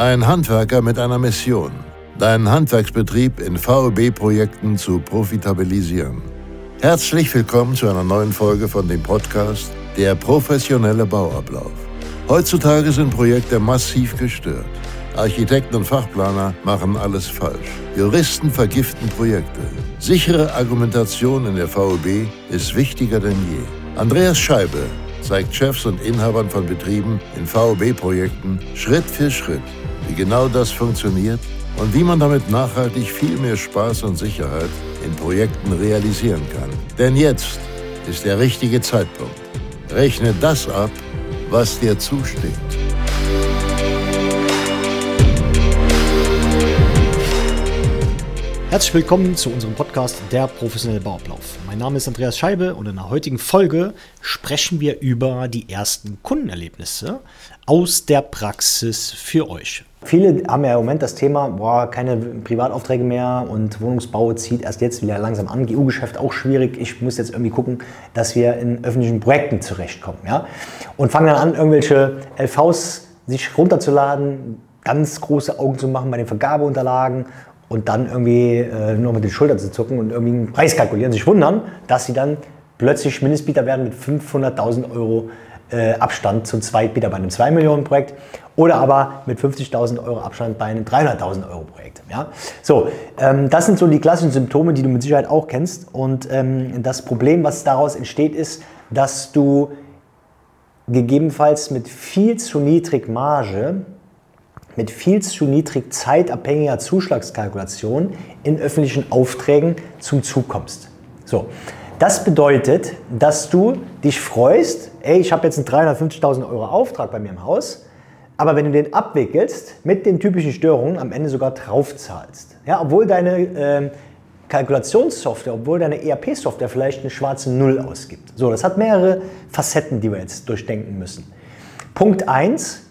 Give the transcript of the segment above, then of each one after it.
Ein Handwerker mit einer Mission: deinen Handwerksbetrieb in VEB-Projekten zu profitabilisieren. Herzlich willkommen zu einer neuen Folge von dem Podcast Der professionelle Bauablauf. Heutzutage sind Projekte massiv gestört. Architekten und Fachplaner machen alles falsch. Juristen vergiften Projekte. Sichere Argumentation in der VEB ist wichtiger denn je. Andreas Scheibe zeigt Chefs und Inhabern von Betrieben in VEB-Projekten Schritt für Schritt, wie genau das funktioniert und wie man damit nachhaltig viel mehr Spaß und Sicherheit in Projekten realisieren kann. Denn jetzt ist der richtige Zeitpunkt. Rechne das ab, was dir zusteht. Herzlich willkommen zu unserem Podcast Der professionelle Bauablauf. Mein Name ist Andreas Scheibe und in der heutigen Folge sprechen wir über die ersten Kundenerlebnisse aus der Praxis für euch. Viele haben ja im Moment das Thema, keine Privataufträge mehr und Wohnungsbau zieht erst jetzt wieder langsam an. GU-Geschäft auch schwierig. Ich muss jetzt irgendwie gucken, dass wir in öffentlichen Projekten zurechtkommen. Ja? Und fangen dann an, irgendwelche LVs sich runterzuladen, ganz große Augen zu machen bei den Vergabeunterlagen und dann irgendwie nur mit den Schultern zu zucken und irgendwie einen Preis kalkulieren, sich wundern, dass sie dann plötzlich Mindestbieter werden mit 500.000 Euro Abstand zum Zweitbieter bei einem 2-Millionen-Projekt oder aber mit 50.000 Euro Abstand bei einem 300.000 Euro Projekt. Ja? So, das sind so die klassischen Symptome, die du mit Sicherheit auch kennst. Und das Problem, was daraus entsteht, ist, dass du gegebenenfalls mit viel zu niedrig Marge, mit viel zu niedrig zeitabhängiger Zuschlagskalkulation in öffentlichen Aufträgen zum Zug kommst. So. Das bedeutet, dass du dich freust, ich habe jetzt einen 350.000 Euro Auftrag bei mir im Haus, aber wenn du den abwickelst, mit den typischen Störungen am Ende sogar draufzahlst. Ja, obwohl deine Kalkulationssoftware, obwohl deine ERP-Software vielleicht eine schwarze Null ausgibt. So, das hat mehrere Facetten, die wir jetzt durchdenken müssen. Punkt 1,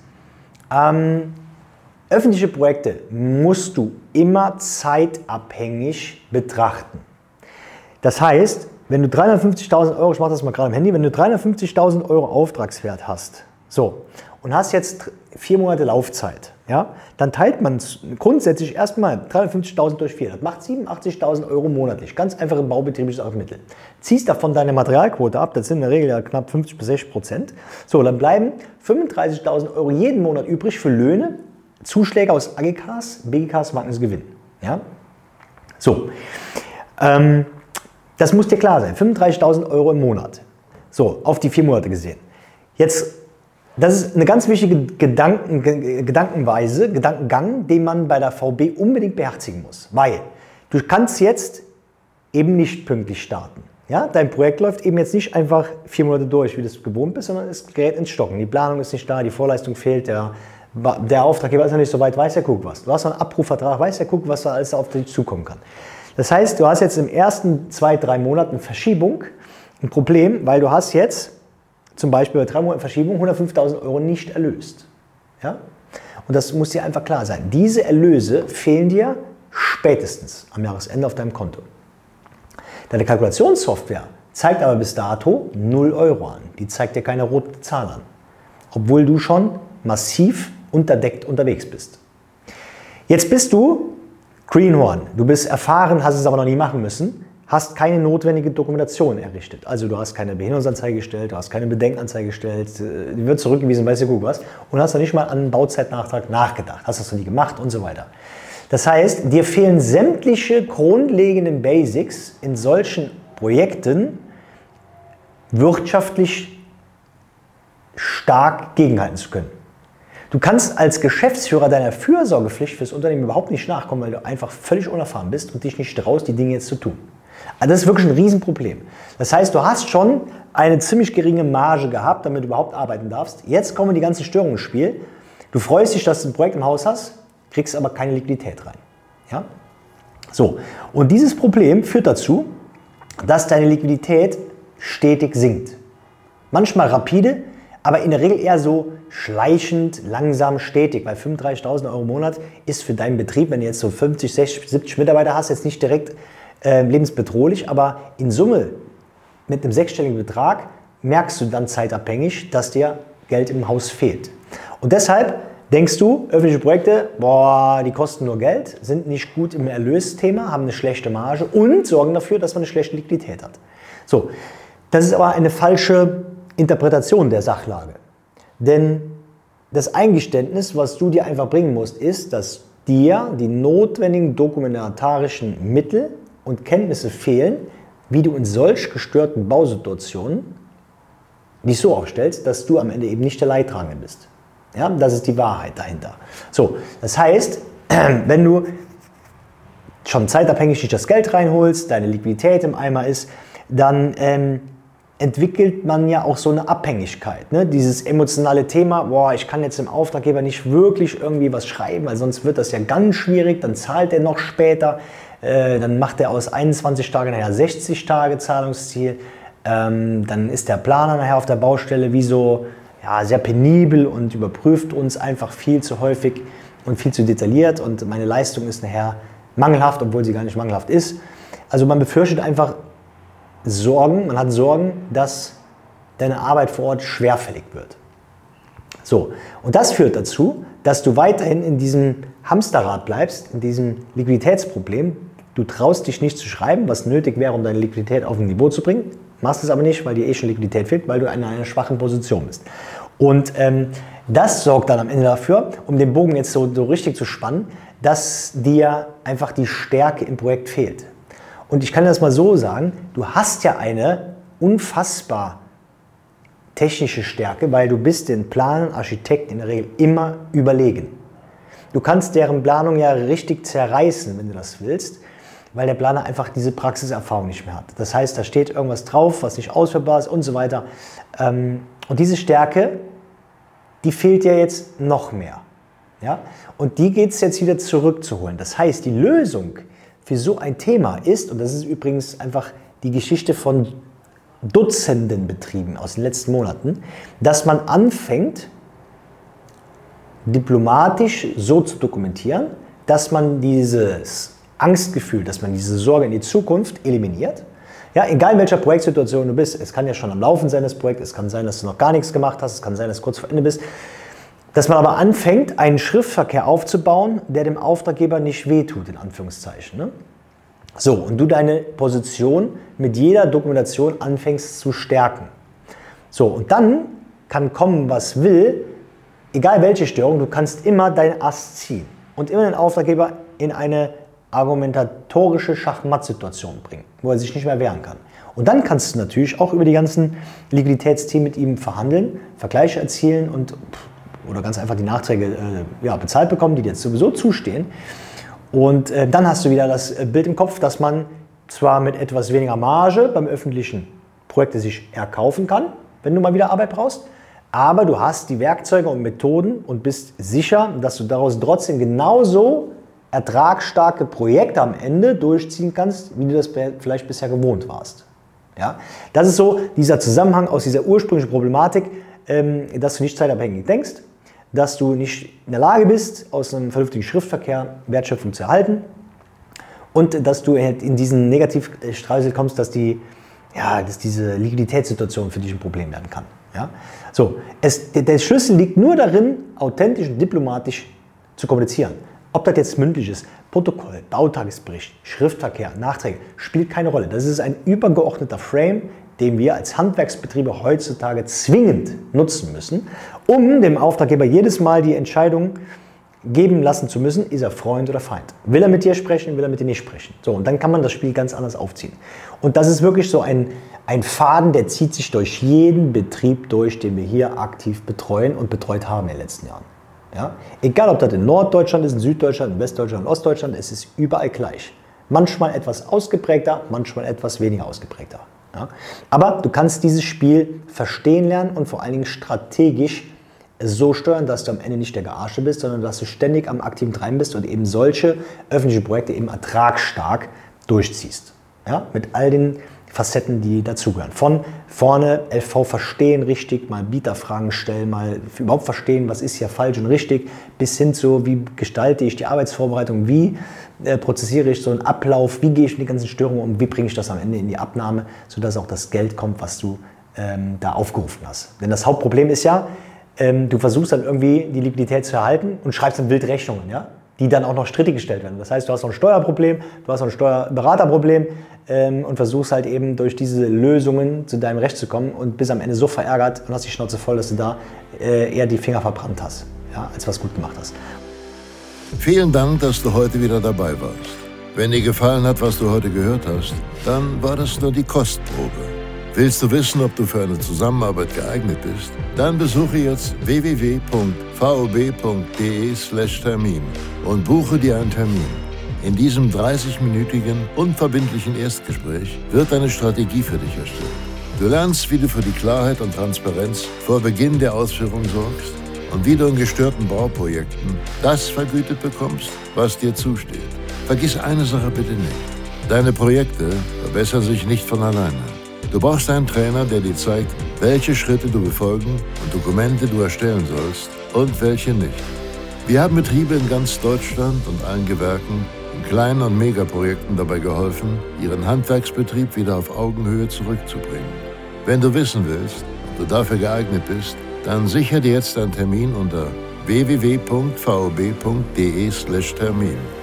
öffentliche Projekte musst du immer zeitabhängig betrachten. Das heißt, wenn du 350.000 Euro, ich mache das mal gerade am Handy, wenn du 350.000 Euro Auftragswert hast, so, und hast jetzt 4 Monate Laufzeit, ja, dann teilt man grundsätzlich erstmal 350.000 durch 4. Das macht 87.000 Euro monatlich. Ganz einfache baubetriebliches Mittel. Ziehst davon deine Materialquote ab, das sind in der Regel ja knapp 50-60%. So, dann bleiben 35.000 Euro jeden Monat übrig für Löhne, Zuschläge aus AGKs, BGKs, Wagnisgewinn. Ja? So, das muss dir klar sein. 35.000 Euro im Monat. So, auf die 4 Monate gesehen. Jetzt, das ist eine ganz wichtige Gedankengang, den man bei der VB unbedingt beherzigen muss. Weil du kannst jetzt eben nicht pünktlich starten. Ja? Dein Projekt läuft eben jetzt nicht einfach 4 Monate durch, wie du es gewohnt bist, sondern es gerät ins Stocken. Die Planung ist nicht da, die Vorleistung fehlt, der Auftraggeber ist noch nicht so weit, weiß der guckt was. Du hast noch einen Abrufvertrag, weiß der guckt, was da alles auf dich zukommen kann. Das heißt, du hast jetzt im ersten 2-3 Monaten Verschiebung ein Problem, weil du hast jetzt zum Beispiel bei 3 Monaten Verschiebung 105.000 Euro nicht erlöst. Ja? Und das muss dir einfach klar sein. Diese Erlöse fehlen dir spätestens am Jahresende auf deinem Konto. Deine Kalkulationssoftware zeigt aber bis dato 0 Euro an. Die zeigt dir keine rote Zahl an. Obwohl du schon massiv unterdeckt unterwegs bist. Jetzt bist du Greenhorn. Du bist erfahren, hast es aber noch nie machen müssen, hast keine notwendige Dokumentation errichtet. Also du hast keine Behinderungsanzeige gestellt, du hast keine Bedenkenanzeige gestellt, die wird zurückgewiesen, weiß ja gut was, und hast noch nicht mal an einen Bauzeitnachtrag nachgedacht, hast das noch nie gemacht und so weiter. Das heißt, dir fehlen sämtliche grundlegenden Basics in solchen Projekten wirtschaftlich stark gegenhalten zu können. Du kannst als Geschäftsführer deiner Fürsorgepflicht fürs Unternehmen überhaupt nicht nachkommen, weil du einfach völlig unerfahren bist und dich nicht traust, die Dinge jetzt zu tun. Also das ist wirklich ein Riesenproblem. Das heißt, du hast schon eine ziemlich geringe Marge gehabt, damit du überhaupt arbeiten darfst. Jetzt kommen die ganzen Störungen ins Spiel. Du freust dich, dass du ein Projekt im Haus hast, kriegst aber keine Liquidität rein. Ja? So, und dieses Problem führt dazu, dass deine Liquidität stetig sinkt. Manchmal rapide, aber in der Regel eher so schleichend, langsam, stetig, weil 35.000 Euro im Monat ist für deinen Betrieb, wenn du jetzt so 50, 60, 70 Mitarbeiter hast, jetzt nicht direkt lebensbedrohlich, aber in Summe mit einem 6-stelligen Betrag merkst du dann zeitabhängig, dass dir Geld im Haus fehlt. Und deshalb Denkst du, öffentliche Projekte, die kosten nur Geld, sind nicht gut im Erlösthema, haben eine schlechte Marge und sorgen dafür, dass man eine schlechte Liquidität hat. So, das ist aber eine falsche Interpretation der Sachlage. Denn das Eingeständnis, was du dir einfach bringen musst, ist, dass dir die notwendigen dokumentarischen Mittel und Kenntnisse fehlen, wie du in solch gestörten Bausituationen dich so aufstellst, dass du am Ende eben nicht der Leidtragende bist. Ja, das ist die Wahrheit dahinter. So, das heißt, wenn du schon zeitabhängig nicht das Geld reinholst, deine Liquidität im Eimer ist, dann entwickelt man ja auch so eine Abhängigkeit. Ne? Dieses emotionale Thema, ich kann jetzt dem Auftraggeber nicht wirklich irgendwie was schreiben, weil sonst wird das ja ganz schwierig, dann zahlt er noch später, dann macht er aus 21 Tagen nachher 60 Tage Zahlungsziel, dann ist der Planer nachher auf der Baustelle wie so sehr penibel und überprüft uns einfach viel zu häufig und viel zu detailliert und meine Leistung ist nachher mangelhaft, obwohl sie gar nicht mangelhaft ist. Also man befürchtet einfach man hat Sorgen, dass deine Arbeit vor Ort schwerfällig wird. So, und das führt dazu, dass du weiterhin in diesem Hamsterrad bleibst, in diesem Liquiditätsproblem. Du traust dich nicht zu schreiben, was nötig wäre, um deine Liquidität auf ein Niveau zu bringen. Machst es aber nicht, weil dir schon Liquidität fehlt, weil du in einer schwachen Position bist. Und das sorgt dann am Ende dafür, um den Bogen jetzt so richtig zu spannen, dass dir einfach die Stärke im Projekt fehlt. Und ich kann das mal so sagen, du hast ja eine unfassbar technische Stärke, weil du bist den Planern, Architekten in der Regel immer überlegen. Du kannst deren Planung ja richtig zerreißen, wenn du das willst, weil der Planer einfach diese Praxiserfahrung nicht mehr hat. Das heißt, da steht irgendwas drauf, was nicht ausführbar ist und so weiter. Und diese Stärke, die fehlt ja jetzt noch mehr. Ja? Und die geht es jetzt wieder zurückzuholen. Das heißt, die Lösung für so ein Thema ist, und das ist übrigens einfach die Geschichte von Dutzenden Betrieben aus den letzten Monaten, dass man anfängt, diplomatisch so zu dokumentieren, dass man dieses Angstgefühl, dass man diese Sorge in die Zukunft eliminiert. Ja, egal in welcher Projektsituation du bist, es kann ja schon am Laufen sein, das Projekt, es kann sein, dass du noch gar nichts gemacht hast, es kann sein, dass du kurz vor Ende bist, dass man aber anfängt, einen Schriftverkehr aufzubauen, der dem Auftraggeber nicht wehtut, in Anführungszeichen. Ne? So, und du deine Position mit jeder Dokumentation anfängst zu stärken. So, und dann kann kommen, was will, egal welche Störung, du kannst immer deinen Ast ziehen und immer den Auftraggeber in eine argumentatorische Schachmatt-Situation bringen, wo er sich nicht mehr wehren kann. Und dann kannst du natürlich auch über die ganzen Liquiditätsthemen mit ihm verhandeln, Vergleiche erzielen oder ganz einfach die Nachträge bezahlt bekommen, die dir jetzt sowieso zustehen. Und dann hast du wieder das Bild im Kopf, dass man zwar mit etwas weniger Marge beim öffentlichen Projekte sich erkaufen kann, wenn du mal wieder Arbeit brauchst, aber du hast die Werkzeuge und Methoden und bist sicher, dass du daraus trotzdem genauso ertragsstarke Projekte am Ende durchziehen kannst, wie du das vielleicht bisher gewohnt warst. Ja? Das ist so dieser Zusammenhang aus dieser ursprünglichen Problematik, dass du nicht zeitabhängig denkst, dass du nicht in der Lage bist, aus einem vernünftigen Schriftverkehr Wertschöpfung zu erhalten und dass du in diesen Negativstreusel kommst, dass diese Liquiditätssituation für dich ein Problem werden kann. Ja? So, der Schlüssel liegt nur darin, authentisch und diplomatisch zu kommunizieren. Ob das jetzt mündlich ist, Protokoll, Bautagesbericht, Schriftverkehr, Nachträge, spielt keine Rolle. Das ist ein übergeordneter Frame, den wir als Handwerksbetriebe heutzutage zwingend nutzen müssen, um dem Auftraggeber jedes Mal die Entscheidung geben lassen zu müssen, ist er Freund oder Feind. Will er mit dir sprechen, will er mit dir nicht sprechen. So, und dann kann man das Spiel ganz anders aufziehen. Und das ist wirklich so ein Faden, der zieht sich durch jeden Betrieb durch, den wir hier aktiv betreuen und betreut haben in den letzten Jahren. Ja? Egal, ob das in Norddeutschland ist, in Süddeutschland, in Westdeutschland, in Ostdeutschland, es ist überall gleich. Manchmal etwas ausgeprägter, manchmal etwas weniger ausgeprägter. Ja? Aber du kannst dieses Spiel verstehen lernen und vor allen Dingen strategisch so steuern, dass du am Ende nicht der Gearsche bist, sondern dass du ständig am aktiven Treiben bist und eben solche öffentliche Projekte eben ertragsstark durchziehst. Ja? Mit all den Facetten, die dazugehören. Von vorne LV verstehen richtig, mal Bieterfragen stellen, mal überhaupt verstehen, was ist hier falsch und richtig, bis hin zu, wie gestalte ich die Arbeitsvorbereitung, wie prozessiere ich so einen Ablauf, wie gehe ich mit den ganzen Störungen um, wie bringe ich das am Ende in die Abnahme, sodass auch das Geld kommt, was du da aufgerufen hast. Denn das Hauptproblem ist ja, Du versuchst dann irgendwie die Liquidität zu erhalten und schreibst dann wild Rechnungen, ja? Die dann auch noch strittig gestellt werden. Das heißt, du hast noch ein Steuerproblem, du hast noch ein Steuerberaterproblem und versuchst halt eben durch diese Lösungen zu deinem Recht zu kommen und bist am Ende so verärgert und hast die Schnauze voll, dass du da eher die Finger verbrannt hast, ja, als was gut gemacht hast. Vielen Dank, dass du heute wieder dabei warst. Wenn dir gefallen hat, was du heute gehört hast, dann war das nur die Kostprobe. Willst du wissen, ob du für eine Zusammenarbeit geeignet bist? Dann besuche jetzt www.vob.de/Termin und buche dir einen Termin. In diesem 30-minütigen, unverbindlichen Erstgespräch wird eine Strategie für dich erstellt. Du lernst, wie du für die Klarheit und Transparenz vor Beginn der Ausführung sorgst und wie du in gestörten Bauprojekten das vergütet bekommst, was dir zusteht. Vergiss eine Sache bitte nicht. Deine Projekte verbessern sich nicht von alleine. Du brauchst einen Trainer, der dir zeigt, welche Schritte du befolgen und Dokumente du erstellen sollst und welche nicht. Wir haben Betriebe in ganz Deutschland und allen Gewerken in kleinen und Megaprojekten dabei geholfen, ihren Handwerksbetrieb wieder auf Augenhöhe zurückzubringen. Wenn du wissen willst, ob du dafür geeignet bist, dann sichere dir jetzt einen Termin unter www.vob.de/Termin.